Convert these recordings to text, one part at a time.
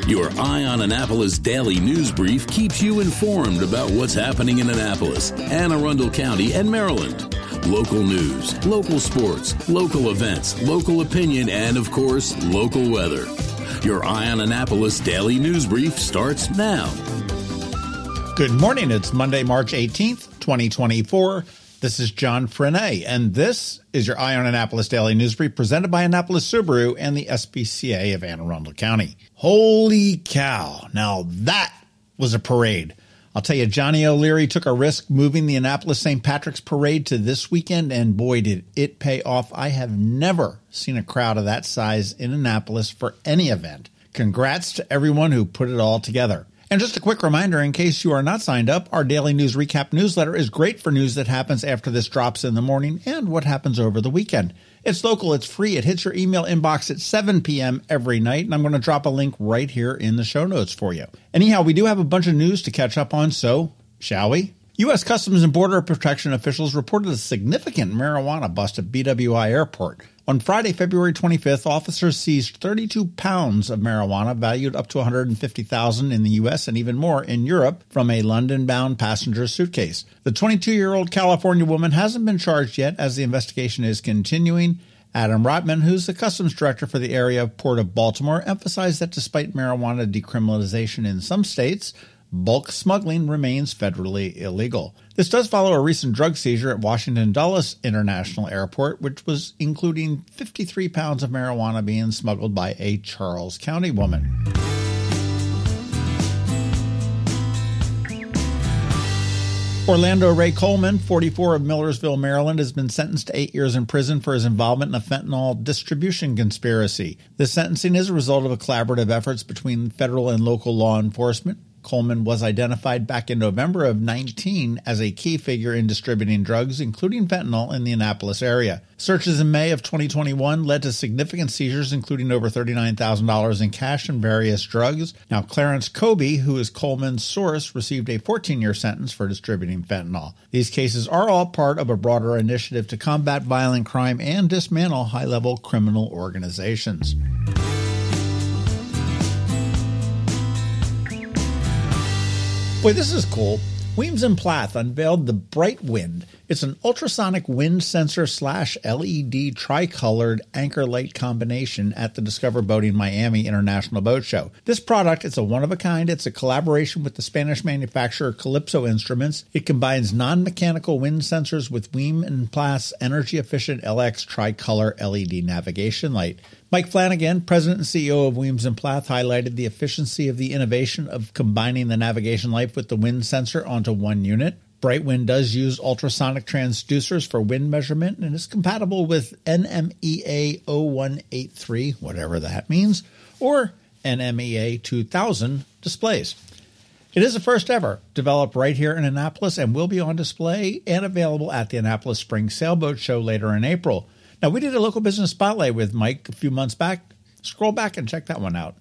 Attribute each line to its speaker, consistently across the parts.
Speaker 1: Your Eye on Annapolis daily news brief keeps you informed about what's happening in Annapolis, Anne Arundel County, and Maryland. Local news, local sports, local events, local opinion, and, of course, local weather. Your Eye on Annapolis daily news brief starts now.
Speaker 2: Good morning. It's Monday, March 18th, 2024. This is John Frenaye, and this is your Eye on Annapolis daily news brief presented by Annapolis Subaru and the SPCA of Anne Arundel County. Holy cow. Now that was a parade. I'll tell you, Johnny O'Leary took a risk moving the Annapolis St. Patrick's Parade to this weekend, and boy, did it pay off. I have never seen a crowd of that size in Annapolis for any event. Congrats to everyone who put it all together. And just a quick reminder, in case you are not signed up, our daily news recap newsletter is great for news that happens after this drops in the morning and what happens over the weekend. It's local, it's free, it hits your email inbox at 7 p.m. every night, and I'm going to drop a link right here in the show notes for you. Anyhow, we do have a bunch of news to catch up on, so shall we? U.S. Customs and Border Protection officials reported a significant marijuana bust at BWI Airport. On Friday, February 25th, officers seized 32 pounds of marijuana valued up to $150,000 in the U.S. and even more in Europe from a London-bound passenger suitcase. The 22-year-old California woman hasn't been charged yet as the investigation is continuing. Adam Rotman, who's the customs director for the area of Port of Baltimore, emphasized that despite marijuana decriminalization in some states, bulk smuggling remains federally illegal. This does follow a recent drug seizure at Washington Dulles International Airport, which was including 53 pounds of marijuana being smuggled by a Charles County woman. Orlando Ray Coleman, 44 of Millersville, Maryland, has been sentenced to 8 years in prison for his involvement in a fentanyl distribution conspiracy. This sentencing is a result of a collaborative efforts between federal and local law enforcement. Coleman was identified back in November of 19 as a key figure in distributing drugs, including fentanyl, in the Annapolis area. Searches in May of 2021 led to significant seizures, including over $39,000 in cash and various drugs. Now, Clarence Kobe, who is Coleman's source, received a 14-year sentence for distributing fentanyl. These cases are all part of a broader initiative to combat violent crime and dismantle high-level criminal organizations. Boy, this is cool. Weems & Plath unveiled the Bright Wind. It's an ultrasonic wind sensor / LED tri-colored anchor light combination at the Discover Boating Miami International Boat Show. This product is a one-of-a-kind. It's a collaboration with the Spanish manufacturer Calypso Instruments. It combines non-mechanical wind sensors with Weems & Plath's energy-efficient LX tri-color LED navigation light. Mike Flanagan, president and CEO of Weems & Plath, highlighted the efficiency of the innovation of combining the navigation light with the wind sensor onto one unit. Brightwind does use ultrasonic transducers for wind measurement and is compatible with NMEA 0183, whatever that means, or NMEA 2000 displays. It is the first ever, developed right here in Annapolis, and will be on display and available at the Annapolis Spring Sailboat Show later in April. Now, we did a local business spotlight with Mike a few months back. Scroll back and check that one out.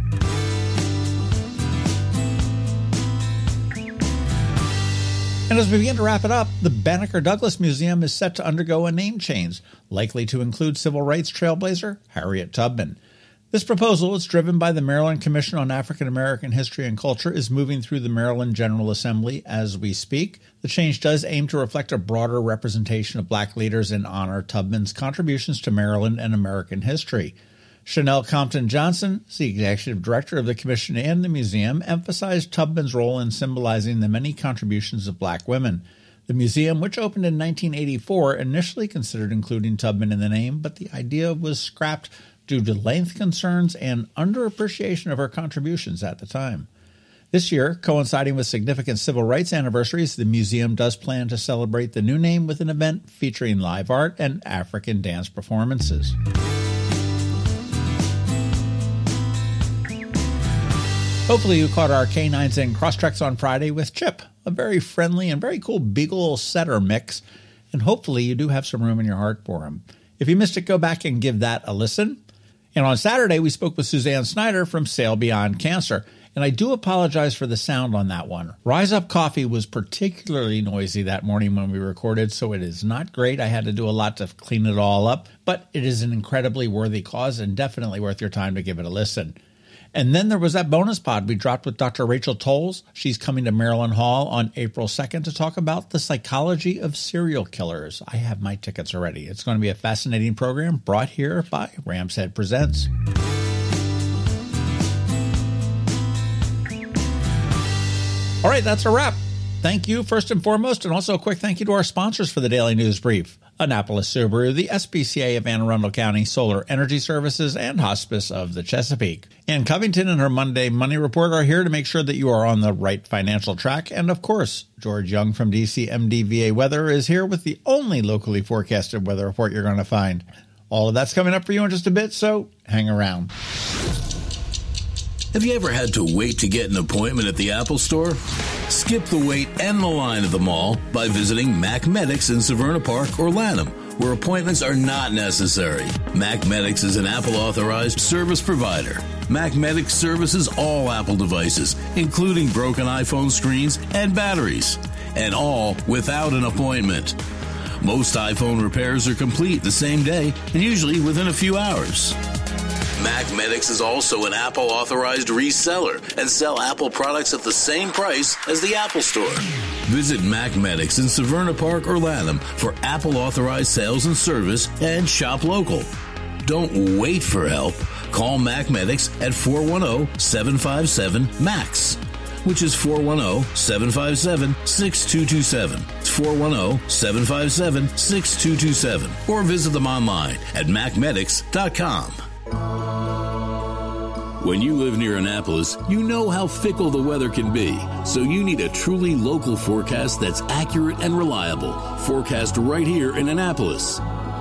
Speaker 2: And as we begin to wrap it up, the Banneker Douglas Museum is set to undergo a name change, likely to include civil rights trailblazer Harriet Tubman. This proposal, is driven by the Maryland Commission on African American History and Culture, is moving through the Maryland General Assembly as we speak. The change does aim to reflect a broader representation of black leaders and honor Tubman's contributions to Maryland and American history. Chanel Compton Johnson, the executive director of the commission and the museum, emphasized Tubman's role in symbolizing the many contributions of black women. The museum, which opened in 1984, initially considered including Tubman in the name, but the idea was scrapped due to length concerns and underappreciation of her contributions at the time. This year, coinciding with significant civil rights anniversaries, the museum does plan to celebrate the new name with an event featuring live art and African dance performances. Hopefully you caught our Canines and Crosstreks on Friday with Chip, a very friendly and very cool Beagle setter mix, and hopefully you do have some room in your heart for him. If you missed it, go back and give that a listen. And on Saturday, we spoke with Suzanne Snyder from Sail Beyond Cancer. And I do apologize for the sound on that one. Rise Up Coffee was particularly noisy that morning when we recorded, so it is not great. I had to do a lot to clean it all up, but it is an incredibly worthy cause and definitely worth your time to give it a listen. And then there was that bonus pod we dropped with Dr. Rachel Tolles. She's coming to Maryland Hall on April 2nd to talk about the psychology of serial killers. I have my tickets already. It's going to be a fascinating program brought here by Rams Head Presents. All right, that's a wrap. Thank you, first and foremost, and also a quick thank you to our sponsors for the Daily News Brief. Annapolis Subaru, the SPCA of Anne Arundel County, Solar Energy Services, and Hospice of the Chesapeake. Ann Covington and her Monday Money Report are here to make sure that you are on the right financial track. And of course, George Young from DCMDVA Weather is here with the only locally forecasted weather report you're going to find. All of that's coming up for you in just a bit, so hang around.
Speaker 1: Have you ever had to wait to get an appointment at the Apple Store? Skip the wait and the line at the mall by visiting Mac Medics in Severna Park or Lanham, where appointments are not necessary. Mac Medics is an Apple-authorized service provider. Mac Medics services all Apple devices, including broken iPhone screens and batteries, and all without an appointment. Most iPhone repairs are complete the same day and usually within a few hours. Mac Medics is also an Apple-authorized reseller and sell Apple products at the same price as the Apple Store. Visit Mac Medics in Severna Park or Lanham for Apple-authorized sales and service and shop local. Don't wait for help. Call Mac Medics at 410-757-MAX, which is 410-757-6227. It's 410-757-6227. Or visit them online at macmedics.com. When you live near Annapolis, you know how fickle the weather can be. So you need a truly local forecast that's accurate and reliable. Forecast right here in Annapolis.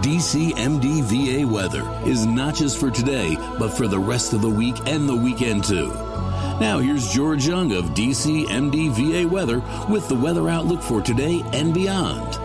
Speaker 1: DCMDVA Weather is not just for today, but for the rest of the week and the weekend too. Now here's George Young of DCMDVA Weather with the weather outlook for today and beyond.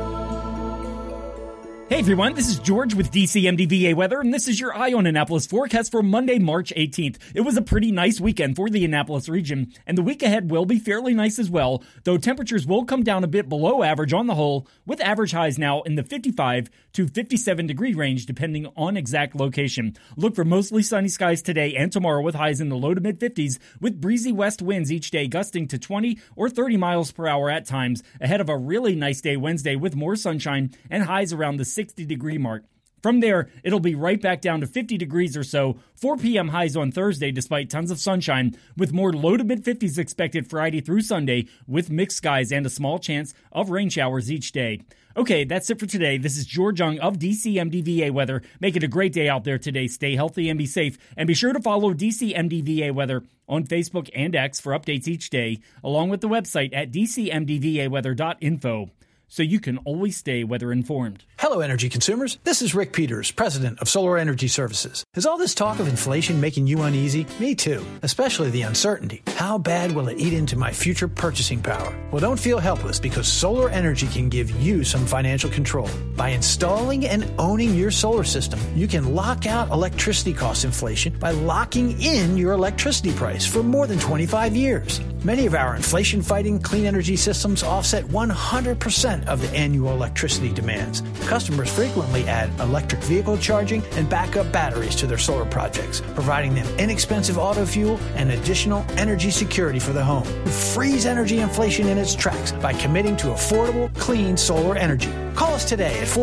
Speaker 3: Hey everyone, this is George with DCMDVA Weather, and this is your Eye on Annapolis forecast for Monday, March 18th. It was a pretty nice weekend for the Annapolis region, and the week ahead will be fairly nice as well, though temperatures will come down a bit below average on the whole, with average highs now in the 55 to 57 degree range depending on exact location. Look for mostly sunny skies today and tomorrow with highs in the low to mid 50s, with breezy west winds each day gusting to 20 or 30 miles per hour at times, ahead of a really nice day Wednesday with more sunshine and highs around the 60 degree mark. From there, it'll be right back down to 50 degrees or so, 4 p.m. highs on Thursday despite tons of sunshine, with more low to mid-50s expected Friday through Sunday, with mixed skies and a small chance of rain showers each day. Okay, that's it for today. This is George Young of DCMDVA Weather. Make it a great day out there today. Stay healthy and be safe. And be sure to follow DCMDVA Weather on Facebook and X for updates each day, along with the website at dcmdvaweather.info. So you can always stay weather informed.
Speaker 4: Hello, energy consumers. This is Rick Peters, president of Solar Energy Services. Is all this talk of inflation making you uneasy? Me too, especially the uncertainty. How bad will it eat into my future purchasing power? Well, don't feel helpless, because solar energy can give you some financial control. By installing and owning your solar system, you can lock out electricity cost inflation by locking in your electricity price for more than 25 years. Many of our inflation-fighting clean energy systems offset 100% of the annual electricity demands. Customers frequently add electric vehicle charging and backup batteries to their solar projects, providing them inexpensive auto fuel and additional energy security for the home. Freeze energy inflation in its tracks by committing to affordable, clean solar energy. Call us today at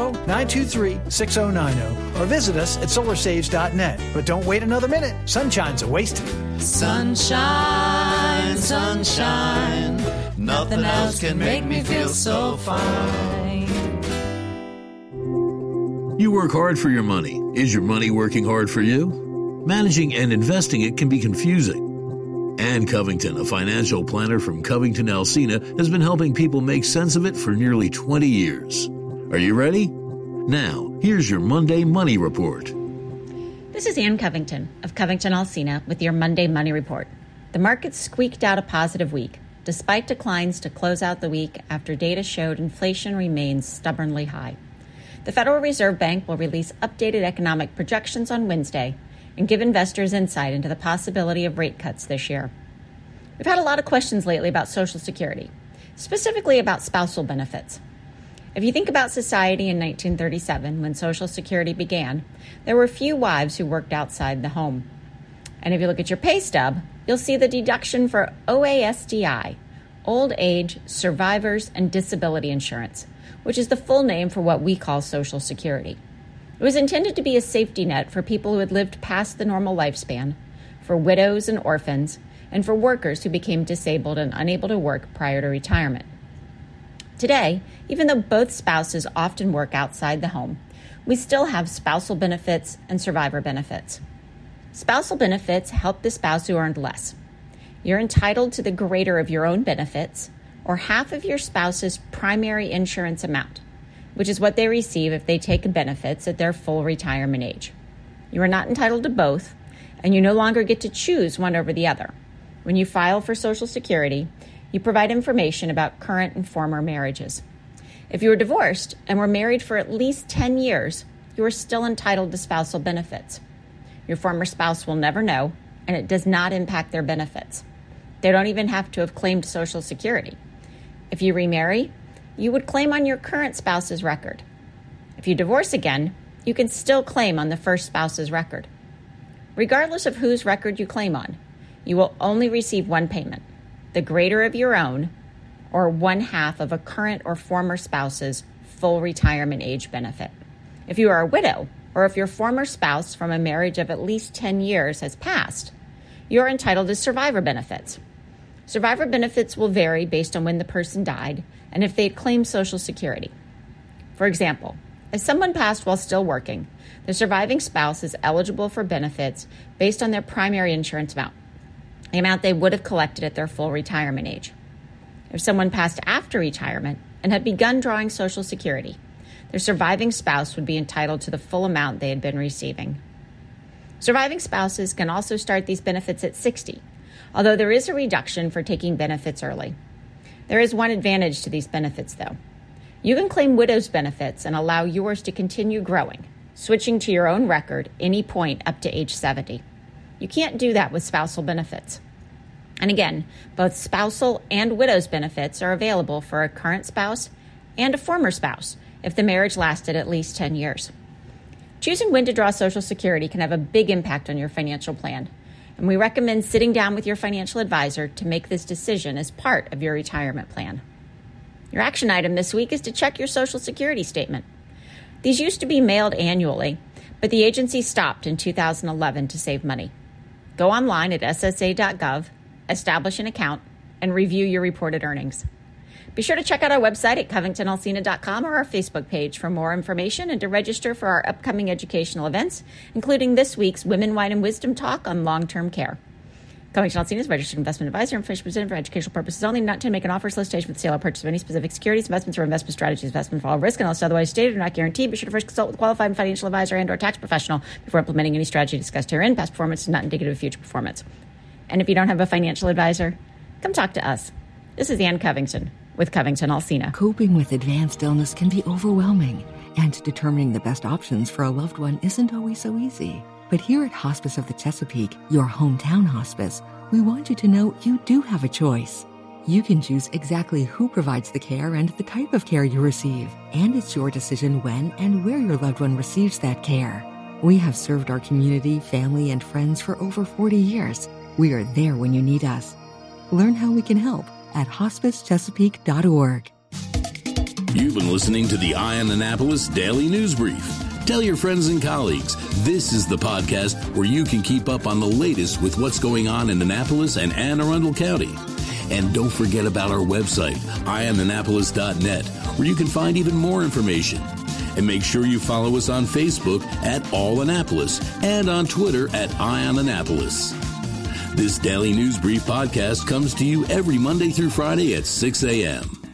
Speaker 4: 410-923-6090 or visit us at solarsaves.net. But don't wait another minute. Sunshine's a wasted.
Speaker 5: Sunshine, sunshine, nothing else can make me feel so fine.
Speaker 1: You work hard for your money. Is your money working hard for you? Managing and investing it can be confusing. Ann Covington, a financial planner from Covington Alsina, has been helping people make sense of it for nearly 20 years. Are you ready? Now, here's your Monday Money Report.
Speaker 6: This is Ann Covington of Covington Alsina with your Monday Money Report. The markets squeaked out a positive week, despite declines to close out the week after data showed inflation remains stubbornly high. The Federal Reserve Bank will release updated economic projections on Wednesday and give investors insight into the possibility of rate cuts this year. We've had a lot of questions lately about Social Security, specifically about spousal benefits. If you think about society in 1937, when Social Security began, there were few wives who worked outside the home. And if you look at your pay stub, you'll see the deduction for OASDI, Old Age, Survivors, and Disability Insurance, which is the full name for what we call Social Security. It was intended to be a safety net for people who had lived past the normal lifespan, for widows and orphans, and for workers who became disabled and unable to work prior to retirement. Today, even though both spouses often work outside the home, we still have spousal benefits and survivor benefits. Spousal benefits help the spouse who earned less. You're entitled to the greater of your own benefits, or half of your spouse's primary insurance amount, which is what they receive if they take benefits at their full retirement age. You are not entitled to both, and you no longer get to choose one over the other. When you file for Social Security, you provide information about current and former marriages. If you were divorced and were married for at least 10 years, you are still entitled to spousal benefits. Your former spouse will never know, and it does not impact their benefits. They don't even have to have claimed Social Security. If you remarry, you would claim on your current spouse's record. If you divorce again, you can still claim on the first spouse's record. Regardless of whose record you claim on, you will only receive one payment, the greater of your own, or 1/2 of a current or former spouse's full retirement age benefit. If you are a widow, or if your former spouse from a marriage of at least 10 years has passed, you are entitled to survivor benefits. Survivor benefits will vary based on when the person died and if they had claimed Social Security. For example, if someone passed while still working, the surviving spouse is eligible for benefits based on their primary insurance amount, the amount they would have collected at their full retirement age. If someone passed after retirement and had begun drawing Social Security, their surviving spouse would be entitled to the full amount they had been receiving. Surviving spouses can also start these benefits at 60, although there is a reduction for taking benefits early. There is one advantage to these benefits, though. You can claim widow's benefits and allow yours to continue growing, switching to your own record any point up to age 70. You can't do that with spousal benefits. And again, both spousal and widow's benefits are available for a current spouse and a former spouse if the marriage lasted at least 10 years. Choosing when to draw Social Security can have a big impact on your financial plan, and we recommend sitting down with your financial advisor to make this decision as part of your retirement plan. Your action item this week is to check your Social Security statement. These used to be mailed annually, but the agency stopped in 2011 to save money. Go online at ssa.gov, establish an account, and review your reported earnings. Be sure to check out our website at covingtonalsina.com or our Facebook page for more information and to register for our upcoming educational events, including this week's Women, Wine, and Wisdom Talk on long-term care. Covington Alsina is a registered investment advisor. Information presented for educational purposes only, not to make an offer, solicitation for the sale or purchase of any specific securities, investments, or investment strategies. Investment for all risk, unless otherwise stated, are not guaranteed. Be sure to first consult with a qualified financial advisor and/or tax professional before implementing any strategy discussed herein. Past performance is not indicative of future performance. And if you don't have a financial advisor, come talk to us. This is Ann Covington with Covington Alsina.
Speaker 7: Coping with advanced illness can be overwhelming, and determining the best options for a loved one isn't always so easy. But here at Hospice of the Chesapeake, your hometown hospice, we want you to know you do have a choice. You can choose exactly who provides the care and the type of care you receive, and it's your decision when and where your loved one receives that care. We have served our community, family, and friends for over 40 years. We are there when you need us. Learn how we can help at hospicechesapeake.org.
Speaker 1: You've been listening to the Eye on Annapolis Daily News Brief. Tell your friends and colleagues, this is the podcast where you can keep up on the latest with what's going on in Annapolis and Anne Arundel County. And don't forget about our website, eyeonannapolis.net, where you can find even more information. And make sure you follow us on Facebook at All Annapolis and on Twitter at Eye on Annapolis. This Daily News Brief podcast comes to you every Monday through Friday at 6 a.m.